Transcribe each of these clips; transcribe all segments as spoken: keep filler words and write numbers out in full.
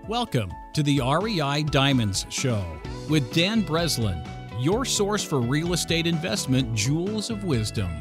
Welcome to the R E I Diamonds Show with Dan Breslin, your source for real estate investment jewels of wisdom.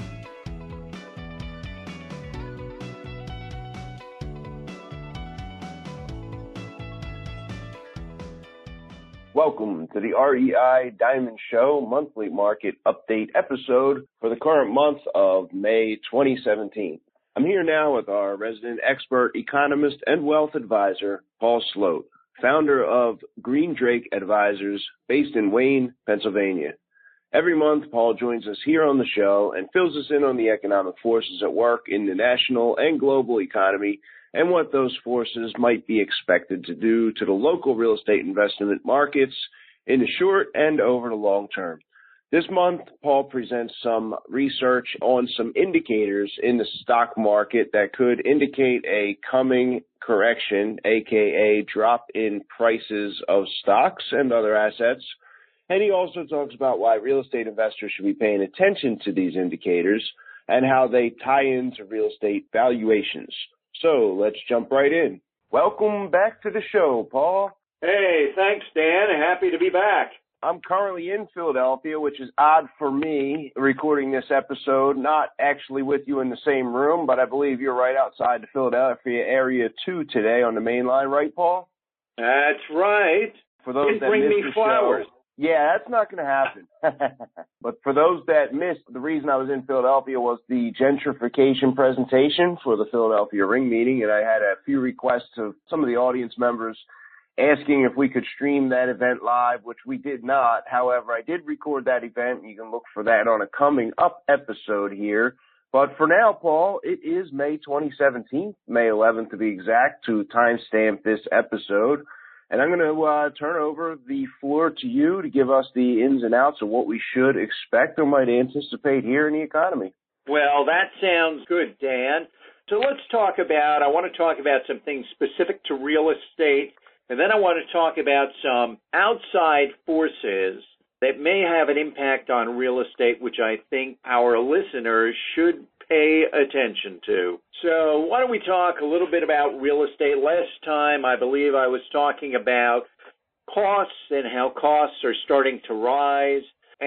Welcome to the R E I Diamond Show monthly market update episode for the current month of May twenty seventeen. I'm here now with our resident expert economist and wealth advisor, Paul Sloat, founder of Green Drake Advisors based in Wayne, Pennsylvania. Every month, Paul joins us here on the show and fills us in on the economic forces at work in the national and global economy and what those forces might be expected to do to the local real estate investment markets in the short and over the long term. This month, Paul presents some research on some indicators in the stock market that could indicate a coming correction, aka drop in prices of stocks and other assets. And he also talks about why real estate investors should be paying attention to these indicators and how they tie into real estate valuations. So let's jump right in. Welcome back to the show, Paul. Hey, thanks, Dan. Happy to be back. I'm currently in Philadelphia, which is odd for me, recording this episode, not actually with you in the same room, but I believe you're right outside the Philadelphia area too today on the main line, right, Paul? That's right. For those Didn't that bring missed me the flowers. show, yeah, that's not going to happen. But for those that missed, the reason I was in Philadelphia was the gentrification presentation for the Philadelphia Ring meeting, and I had a few requests of some of the audience members asking if we could stream that event live, which we did not. However, I did record that event, and you can look for that on a coming up episode here. But for now, Paul, it is May twenty seventeen, May eleventh to be exact, to timestamp this episode. And I'm going to uh, turn over the floor to you to give us the ins and outs of what we should expect or might anticipate here in the economy. Well, that sounds good, Dan. So let's talk about, I want to talk about some things specific to real estate, and then I want to talk about some outside forces that may have an impact on real estate, which I think our listeners should pay attention to. So why don't we talk a little bit about real estate? Last time, I believe I was talking about costs and how costs are starting to rise.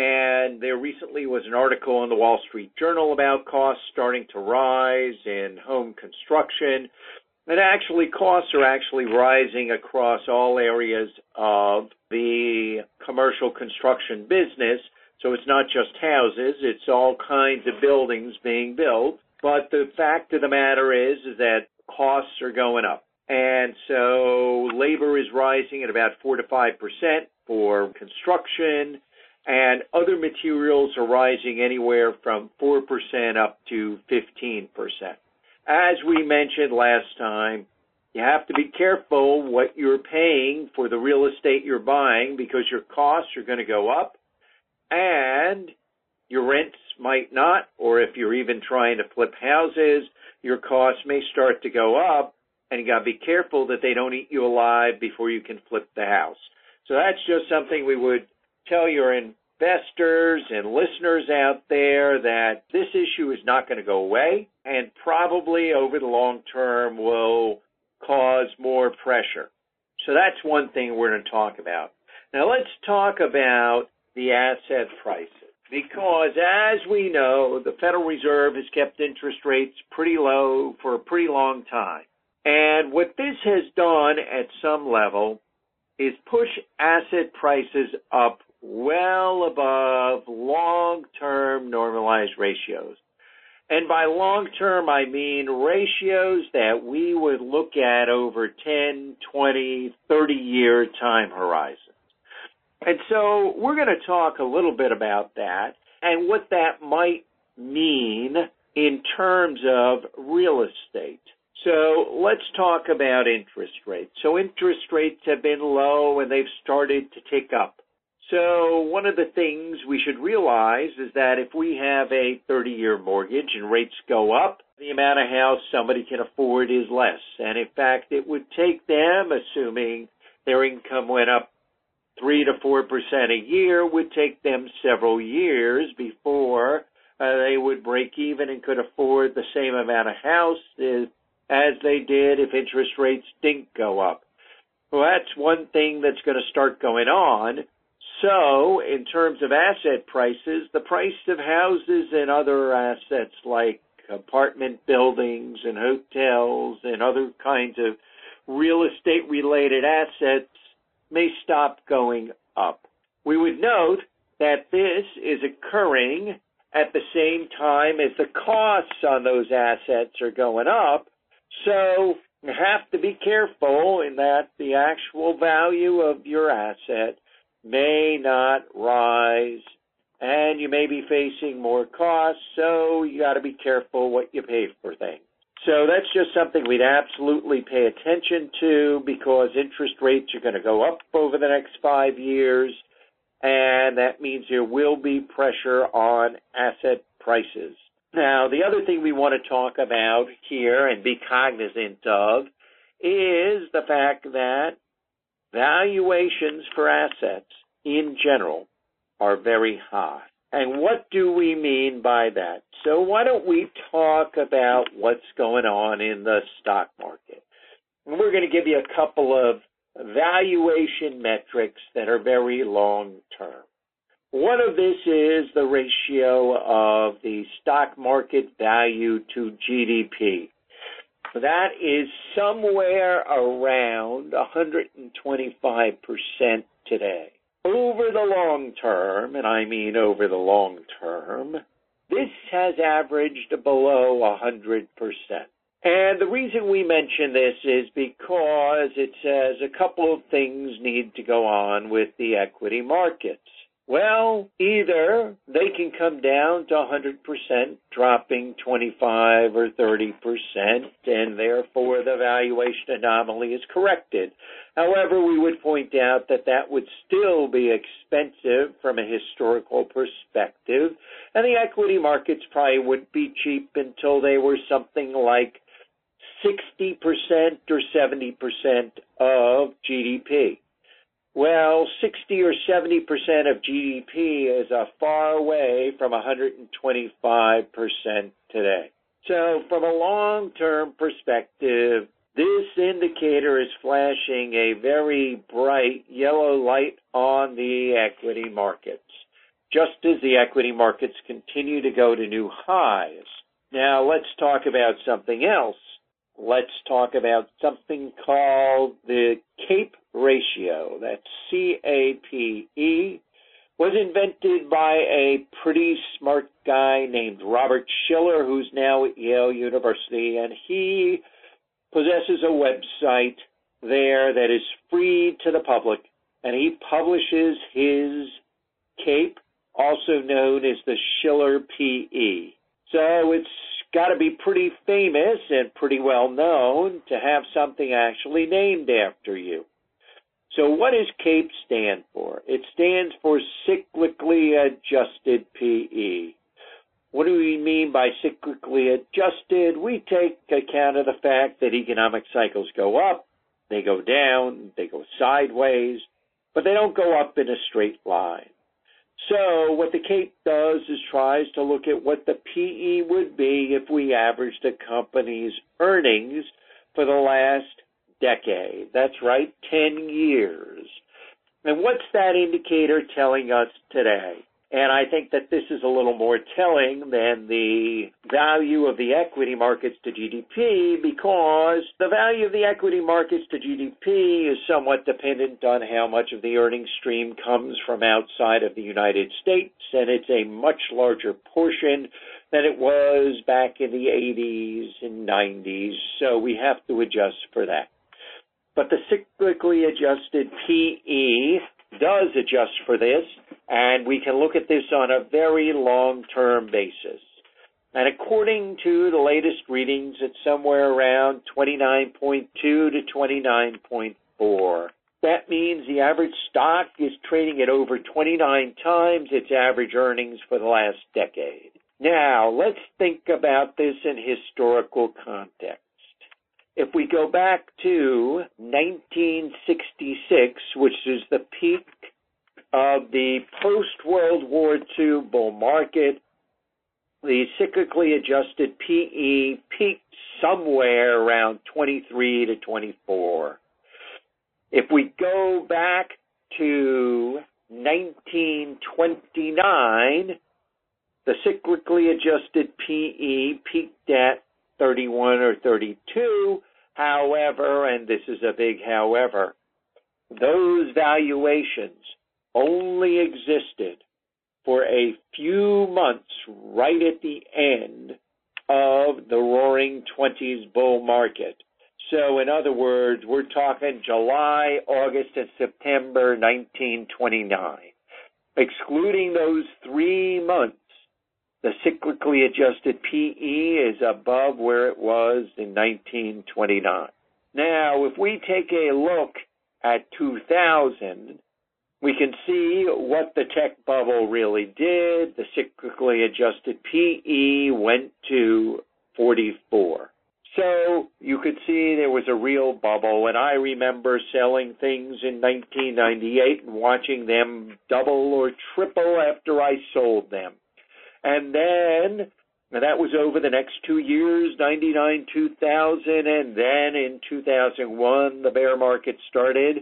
And there recently was an article in the Wall Street Journal about costs starting to rise in home construction. And actually, costs are actually rising across all areas of the commercial construction business. So it's not just houses, it's all kinds of buildings being built. But the fact of the matter is, is that costs are going up. And so labor is rising at about four to five percent for construction, and other materials are rising anywhere from four percent up to fifteen percent. As we mentioned last time, you have to be careful what you're paying for the real estate you're buying because your costs are going to go up and your rents might not, or if you're even trying to flip houses, your costs may start to go up, and you got to be careful that they don't eat you alive before you can flip the house. So that's just something we would tell your investors and listeners out there, that this issue is not going to go away and probably over the long term will cause more pressure. So that's one thing we're going to talk about. Now let's talk about the asset prices, because as we know, the Federal Reserve has kept interest rates pretty low for a pretty long time. And what this has done at some level is push asset prices up well above long-term normalized ratios. And by long-term, I mean ratios that we would look at over ten, twenty, thirty-year time horizons. And so we're going to talk a little bit about that and what that might mean in terms of real estate. So let's talk about interest rates. So interest rates have been low and they've started to tick up. So one of the things we should realize is that if we have a thirty-year mortgage and rates go up, the amount of house somebody can afford is less. And in fact, it would take them, assuming their income went up three to four percent a year, would take them several years before uh, they would break even and could afford the same amount of house as, as they did if interest rates didn't go up. Well, that's one thing that's going to start going on. So, in terms of asset prices, the price of houses and other assets like apartment buildings and hotels and other kinds of real estate-related assets may stop going up. We would note that this is occurring at the same time as the costs on those assets are going up, so you have to be careful in that the actual value of your asset may not rise, and you may be facing more costs, so you got to be careful what you pay for things. So that's just something we'd absolutely pay attention to, because interest rates are going to go up over the next five years, and that means there will be pressure on asset prices. Now, the other thing we want to talk about here and be cognizant of is the fact that valuations for assets in general are very high. And what do we mean by that? So why don't we talk about what's going on in the stock market? And we're going to give you a couple of valuation metrics that are very long term. One of this is the ratio of the stock market value to G D P. That is somewhere around one hundred twenty-five percent today. Over the long term, and I mean over the long term, this has averaged below one hundred percent. And the reason we mention this is because it says a couple of things need to go on with the equity markets. Well, either they can come down to one hundred percent, dropping twenty-five or thirty percent, and therefore the valuation anomaly is corrected. However, we would point out that that would still be expensive from a historical perspective, and the equity markets probably wouldn't be cheap until they were something like sixty percent or seventy percent of G D P. Well, sixty or seventy percent of G D P is a far way from one hundred twenty-five percent today. So from a long-term perspective, this indicator is flashing a very bright yellow light on the equity markets, just as the equity markets continue to go to new highs. Now, let's talk about something else. Let's talk about something called the CAPE ratio. That's C A P E. Was invented by a pretty smart guy named Robert Shiller, who's now at Yale University, and he possesses a website there that is free to the public, and he publishes his CAPE, also known as the Shiller P E. So it's got to be pretty famous and pretty well known to have something actually named after you. So what does CAPE stand for? It stands for cyclically adjusted P E. What do we mean by cyclically adjusted? We take account of the fact that economic cycles go up, they go down, they go sideways, but they don't go up in a straight line. So what the CAPE does is tries to look at what the P E would be if we averaged a company's earnings for the last decade. That's right, ten years. And what's that indicator telling us today? And I think that this is a little more telling than the value of the equity markets to G D P, because the value of the equity markets to G D P is somewhat dependent on how much of the earnings stream comes from outside of the United States, and it's a much larger portion than it was back in the eighties and nineties, so we have to adjust for that. But the cyclically adjusted P E does adjust for this, and we can look at this on a very long-term basis. And according to the latest readings, it's somewhere around twenty-nine point two to twenty-nine point four. That means the average stock is trading at over twenty-nine times its average earnings for the last decade. Now, let's think about this in historical context. If we go back to nineteen sixty-six, which is the peak of the post-World War Two bull market, the cyclically adjusted P E peaked somewhere around twenty-three to twenty-four. If we go back to nineteen twenty-nine, the cyclically adjusted P E peaked at thirty-one or thirty-two. However, and this is a big however, those valuations only existed for a few months right at the end of the Roaring Twenties bull market. So in other words, we're talking July, August, and September nineteen twenty-nine. Excluding those three months, the cyclically adjusted P E is above where it was in nineteen twenty-nine. Now, if we take a look at two thousand, we can see what the tech bubble really did. The cyclically adjusted P E went to forty-four. So you could see there was a real bubble, and I remember selling things in nineteen ninety-eight and watching them double or triple after I sold them. And then, and that was over the next two years, ninety-nine, two thousand, and then in two thousand one, the bear market started.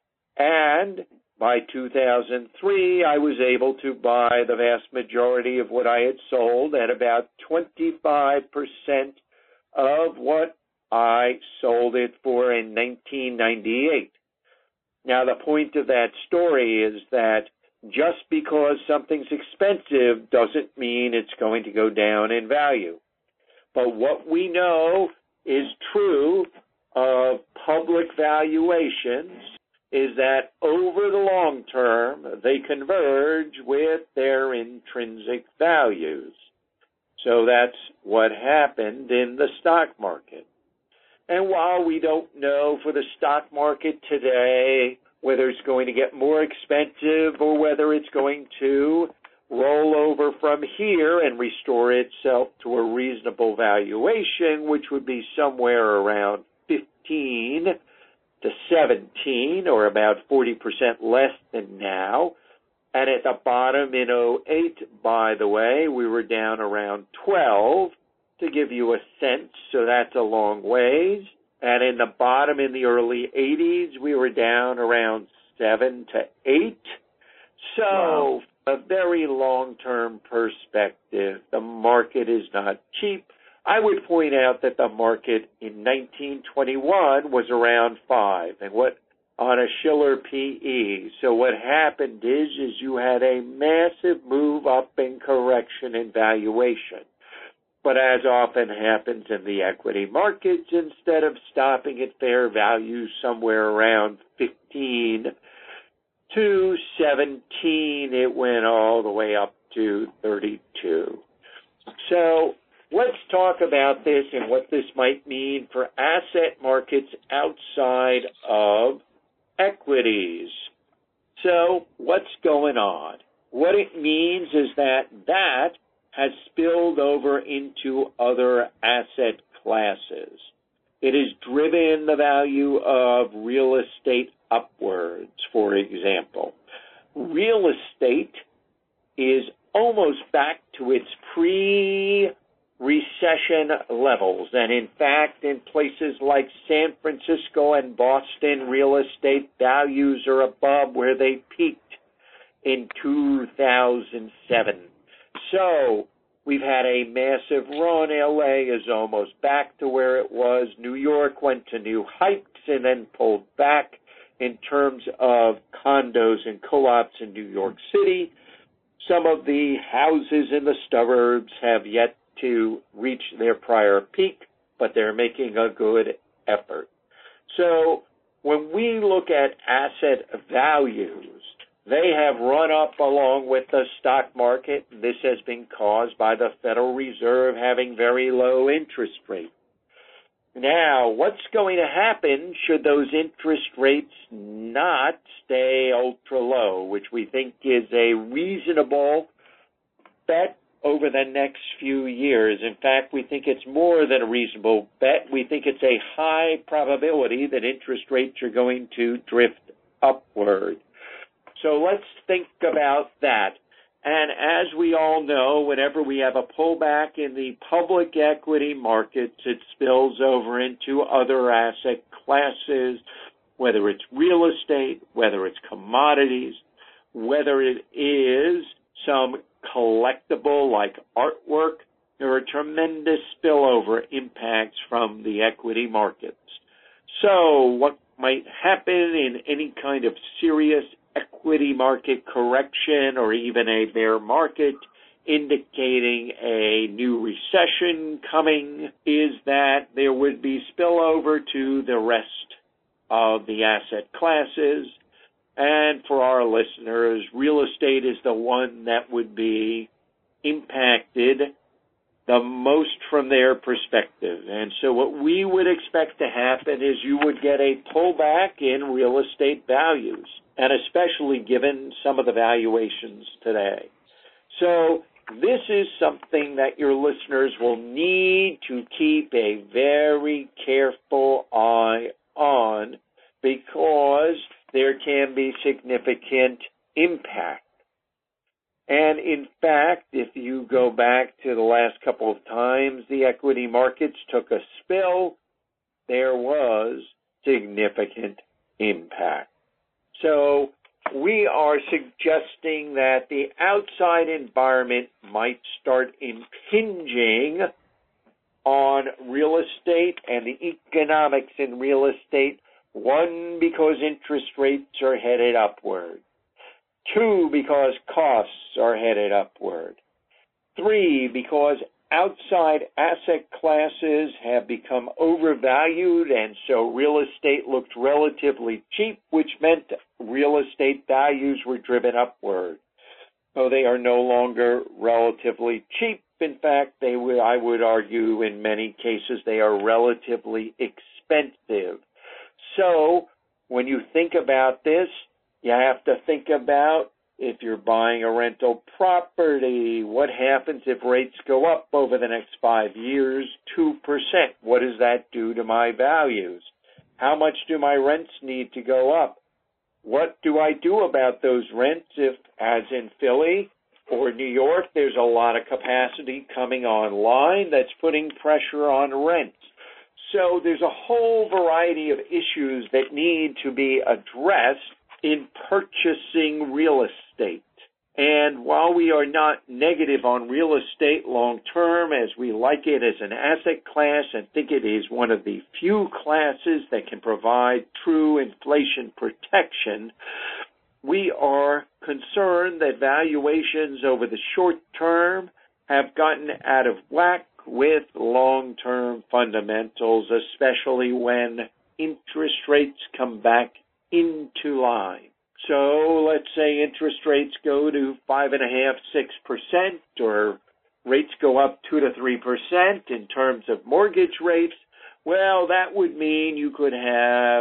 And by two thousand three, I was able to buy the vast majority of what I had sold at about twenty-five percent of what I sold it for in nineteen ninety-eight. Now, the point of that story is that just because something's expensive doesn't mean it's going to go down in value. But what we know is true of public valuations is that over the long term, they converge with their intrinsic values. So that's what happened in the stock market. And while we don't know for the stock market today whether it's going to get more expensive or whether it's going to roll over from here and restore itself to a reasonable valuation, which would be somewhere around fifteen to seventeen, or about forty percent less than now. And at the bottom in oh eight, by the way, we were down around twelve, to give you a sense, so that's a long ways. And in the bottom in the early eighties, we were down around seven to eight. So, wow. A very long-term perspective, the market is not cheap. I would point out that the market in nineteen twenty-one was around five, and what on a Shiller P E. So what happened is, is you had a massive move up in correction in valuation. But as often happens in the equity markets, instead of stopping at fair value somewhere around fifteen to seventeen, it went all the way up to thirty-two. So let's talk about this and what this might mean for asset markets outside of equities. So what's going on? What it means is that that has spilled over into other asset classes. It has driven the value of real estate upwards, for example. Real estate is almost back to its pre-recession levels. And in fact, in places like San Francisco and Boston, real estate values are above where they peaked in two thousand seven. So we've had a massive run. L A is almost back to where it was. New York went to new heights and then pulled back in terms of condos and co-ops in New York City. Some of the houses in the suburbs have yet to reach their prior peak, but they're making a good effort. So when we look at asset values, they have run up along with the stock market. This has been caused by the Federal Reserve having very low interest rates. Now, what's going to happen should those interest rates not stay ultra low, which we think is a reasonable bet over the next few years? In fact, we think it's more than a reasonable bet. We think it's a high probability that interest rates are going to drift upward. So let's think about that. And as we all know, whenever we have a pullback in the public equity markets, it spills over into other asset classes. whether it's real estate, whether it's commodities, whether it is some collectible like artwork. There are tremendous spillover impacts from the equity markets. So what might happen in any kind of serious equity market correction or even a bear market indicating a new recession coming is that there would be spillover to the rest of the asset classes. And for our listeners, real estate is the one that would be impacted the most from their perspective. And so what we would expect to happen is you would get a pullback in real estate values, and especially given some of the valuations today. So this is something that your listeners will need to keep a very careful eye on, because there can be significant impact. And in fact, if you go back to the last couple of times the equity markets took a spill, there was significant impact. So we are suggesting that the outside environment might start impinging on real estate and the economics in real estate. One, because interest rates are headed upward. Two, because costs are headed upward. Three, because outside asset classes have become overvalued, and so real estate looked relatively cheap, which meant real estate values were driven upward. So they are no longer relatively cheap. In fact, they would, I would argue in many cases they are relatively expensive. So when you think about this, you have to think about, if you're buying a rental property, what happens if rates go up over the next five years, two percent? What does that do to my values? How much do my rents need to go up? What do I do about those rents if, as in Philly or New York, there's a lot of capacity coming online that's putting pressure on rents? So there's a whole variety of issues that need to be addressed in purchasing real estate. And while we are not negative on real estate long term, as we like it as an asset class and think it is one of the few classes that can provide true inflation protection, we are concerned that valuations over the short term have gotten out of whack with long-term fundamentals, especially when interest rates come back into line. So let's say interest rates go to five and a half, six percent, or rates go up two to three percent in terms of mortgage rates. Well, that would mean you could have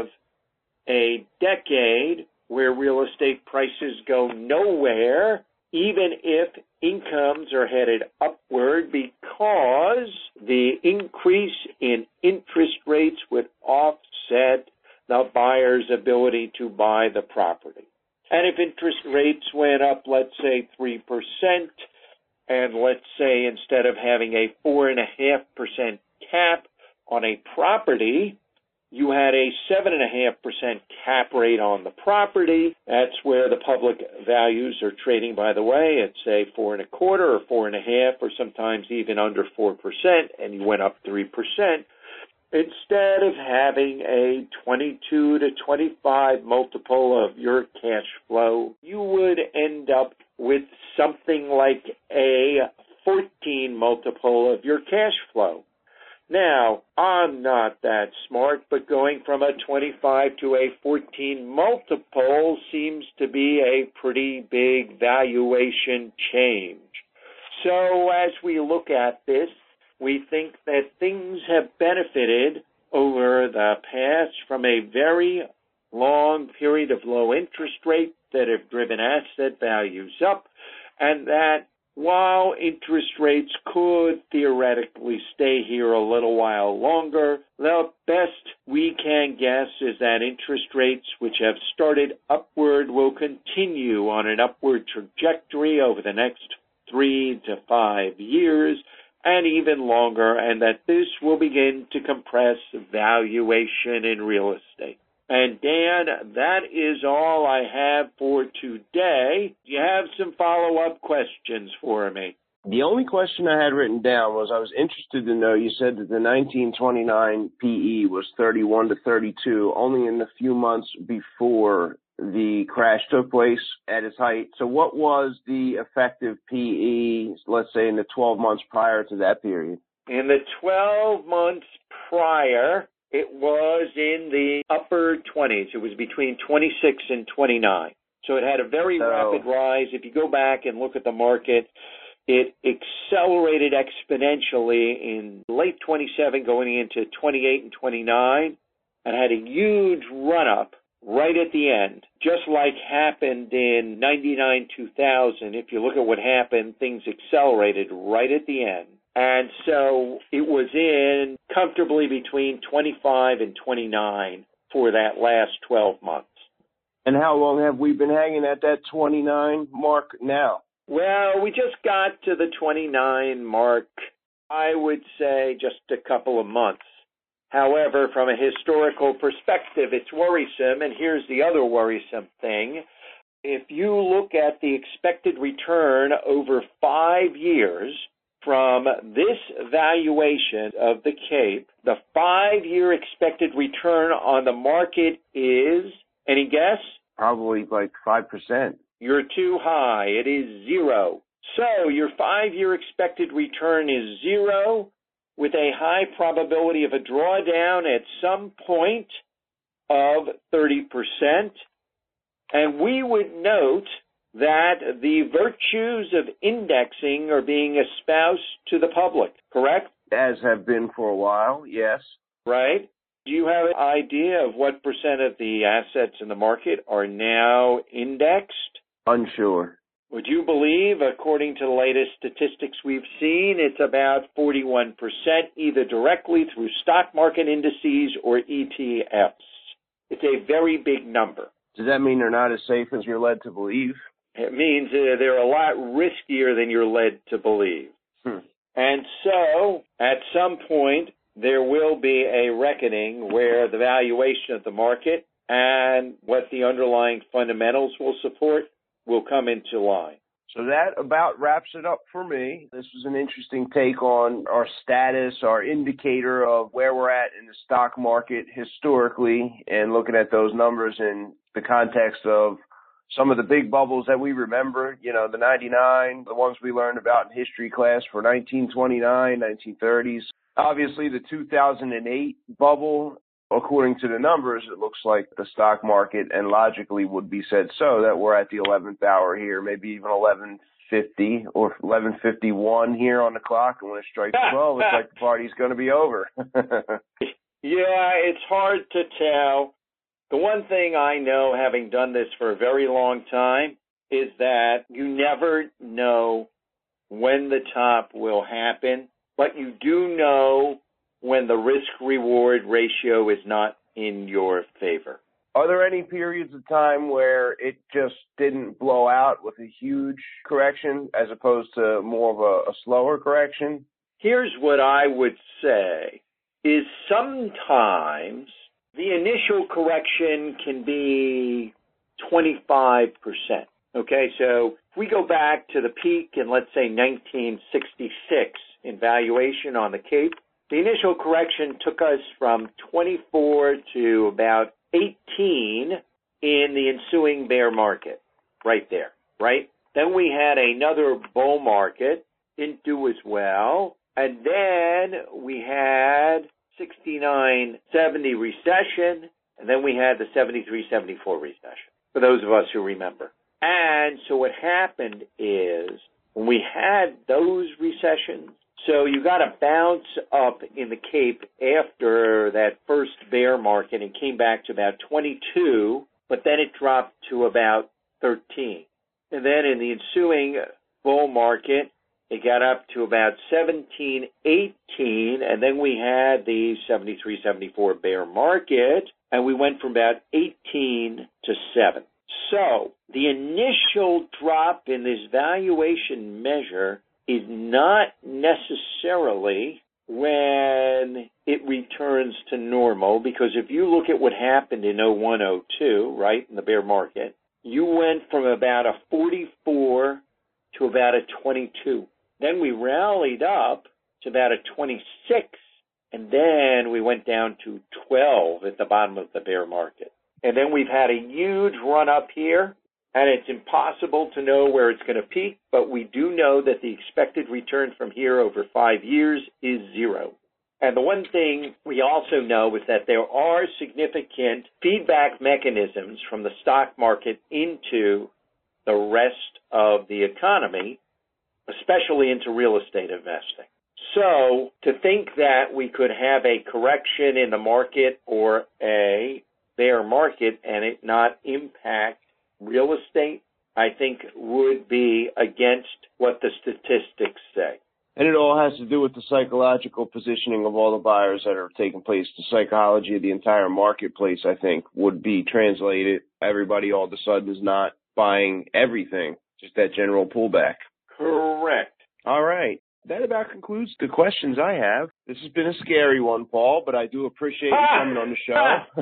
a decade where real estate prices go nowhere, even if incomes are headed upward, because the increase in interest rates would offset the buyer's ability to buy the property. And if interest rates went up, let's say three percent, and let's say instead of having a four point five percent cap on a property, you had a seven point five percent cap rate on the property. That's where the public values are trading, by the way, at say four and a quarter or four and a half, or sometimes even under four percent, and you went up three percent. Instead of having a twenty-two to twenty-five multiple of your cash flow, you would end up with something like a fourteen multiple of your cash flow. Now, I'm not that smart, but going from a twenty-five to a fourteen multiple seems to be a pretty big valuation change. So as we look at this, we think that things have benefited over the past from a very long period of low interest rates that have driven asset values up, and that while interest rates could theoretically stay here a little while longer, the best we can guess is that interest rates, which have started upward, will continue on an upward trajectory over the next three to five years, and even longer, and that this will begin to compress valuation in real estate. And Dan, that is all I have for today. Do you have some follow-up questions for me? The only question I had written down was I was interested to know, you said that the nineteen twenty-nine P E was thirty-one to thirty-two, only in the few months before the crash took place at its height. So what was the effective P E, let's say, in the twelve months prior to that period? In the twelve months prior, it was in the upper twenties. It was between twenty-six and twenty-nine. So it had a very so, rapid rise. If you go back and look at the market, it accelerated exponentially in late twenty-seven going into twenty-eight and twenty-nine and had a huge run-up right at the end, just like happened in ninety-nine two thousand. If you look at what happened, things accelerated right at the end. And so it was in comfortably between twenty-five and twenty-nine for that last twelve months. And how long have we been hanging at that twenty-nine mark now? Well, we just got to the twenty-nine mark, I would say just a couple of months. However, from a historical perspective, it's worrisome, and here's the other worrisome thing. If you look at the expected return over five years from this valuation of the Cape, the five-year expected return on the market is, any guess? Probably like five percent. You're too high. It is zero. So your five-year expected return is zero with a high probability of a drawdown at some point of thirty percent. And we would note that the virtues of indexing are being espoused to the public, correct? As have been for a while, yes. Right? Do you have an idea of what percent of the assets in the market are now indexed? Unsure. Would you believe, according to the latest statistics we've seen, it's about forty-one percent either directly through stock market indices or E T Fs. It's a very big number. Does that mean they're not as safe as you're led to believe? It means uh, they're a lot riskier than you're led to believe. Hmm. And so, at some point, there will be a reckoning where the valuation of the market and what the underlying fundamentals will support will come into line. So that about wraps it up for me. This was an interesting take on our status, our indicator of where we're at in the stock market historically, and looking at those numbers in the context of some of the big bubbles that we remember, you know, the ninety-nine, the ones we learned about in history class for nineteen twenty-nine, nineteen thirties. Obviously, the two thousand eight bubble, according to the numbers, it looks like the stock market, and logically would be said so, that we're at the eleventh hour here, maybe even eleven fifty or eleven fifty-one here on the clock. And when it strikes twelve, it's like the party's going to be over. Yeah, it's hard to tell. The one thing I know, having done this for a very long time, is that you never know when the top will happen, but you do know when the risk-reward ratio is not in your favor. Are there any periods of time where it just didn't blow out with a huge correction as opposed to more of a, a slower correction? Here's what I would say, is sometimes the initial correction can be twenty-five percent. Okay, so if we go back to the peak in, let's say, nineteen sixty-six in valuation on the Cape, the initial correction took us from twenty-four to about eighteen in the ensuing bear market, right there, right? Then we had another bull market, didn't do as well, and then we had sixty-nine seventy recession, and then we had the seventy-three seventy-four recession, for those of us who remember. And so what happened is, when we had those recessions, so you got a bounce up in the Cape after that first bear market and came back to about twenty-two, but then it dropped to about thirteen. And then in the ensuing bull market, it got up to about seventeen, eighteen, and then we had the seventy-three seventy-four bear market, and we went from about eighteen to seven. So the initial drop in this valuation measure is not necessarily when it returns to normal, because if you look at what happened in oh one oh two, right, in the bear market, you went from about a forty-four to about a twenty-two. Then we rallied up to about a twenty-six, and then we went down to twelve at the bottom of the bear market. And then we've had a huge run up here, and it's impossible to know where it's going to peak, but we do know that the expected return from here over five years is zero. And the one thing we also know is that there are significant feedback mechanisms from the stock market into the rest of the economy, especially into real estate investing. So to think that we could have a correction in the market or a bear market and it not impact real estate, I think would be against what the statistics say. And it all has to do with the psychological positioning of all the buyers that are taking place. The psychology of the entire marketplace, I think, would be translated. Everybody all of a sudden is not buying everything, just that general pullback. Correct. All right. That about concludes the questions I have. This has been a scary one, Paul, but I do appreciate you coming on the show.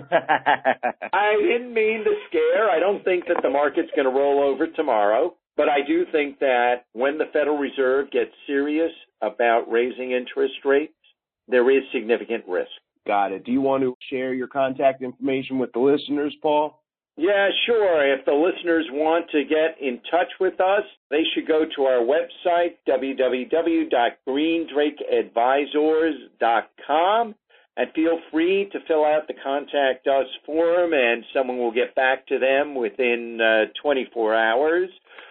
I didn't mean to scare. I don't think that the market's going to roll over tomorrow. But I do think that when the Federal Reserve gets serious about raising interest rates, there is significant risk. Got it. Do you want to share your contact information with the listeners, Paul? Yeah, sure. If the listeners want to get in touch with us, they should go to our website, w w w dot green drake advisors dot com, and feel free to fill out the Contact Us form, and someone will get back to them within uh, twenty-four hours.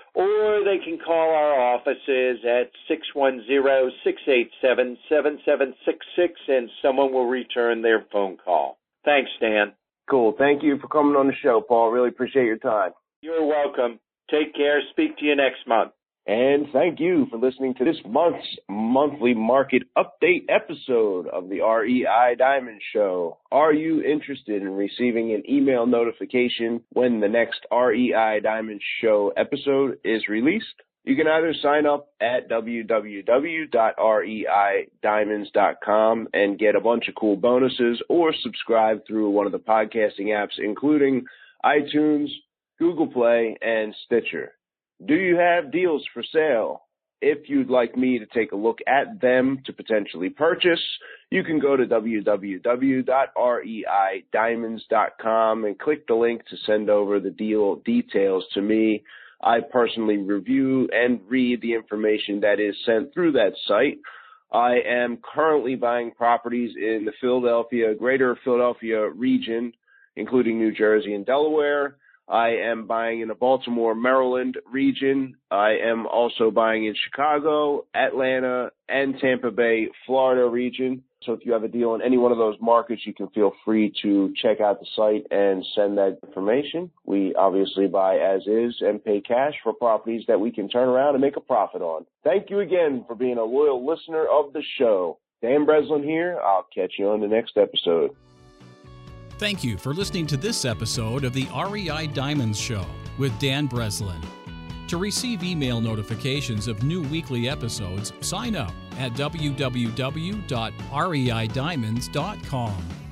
Or they can call our offices at six one zero, six eight seven, seven seven six six, and someone will return their phone call. Thanks, Dan. Cool. Thank you for coming on the show, Paul. Really appreciate your time. You're welcome. Take care. Speak to you next month. And thank you for listening to this month's monthly market update episode of the R E I Diamond Show. Are you interested in receiving an email notification when the next R E I Diamond Show episode is released? You can either sign up at w w w dot r e i diamonds dot com and get a bunch of cool bonuses, or subscribe through one of the podcasting apps, including iTunes, Google Play, and Stitcher. Do you have deals for sale? If you'd like me to take a look at them to potentially purchase, you can go to w w w dot r e i diamonds dot com and click the link to send over the deal details to me. I personally review and read the information that is sent through that site. I am currently buying properties in the Philadelphia, greater Philadelphia region, including New Jersey and Delaware. I am buying in the Baltimore, Maryland region. I am also buying in Chicago, Atlanta, and Tampa Bay, Florida region. So if you have a deal in any one of those markets, you can feel free to check out the site and send that information. We obviously buy as is and pay cash for properties that we can turn around and make a profit on. Thank you again for being a loyal listener of the show. Dan Breslin here. I'll catch you on the next episode. Thank you for listening to this episode of the R E I Diamonds Show with Dan Breslin. To receive email notifications of new weekly episodes, sign up at w w w dot r e i diamonds dot com.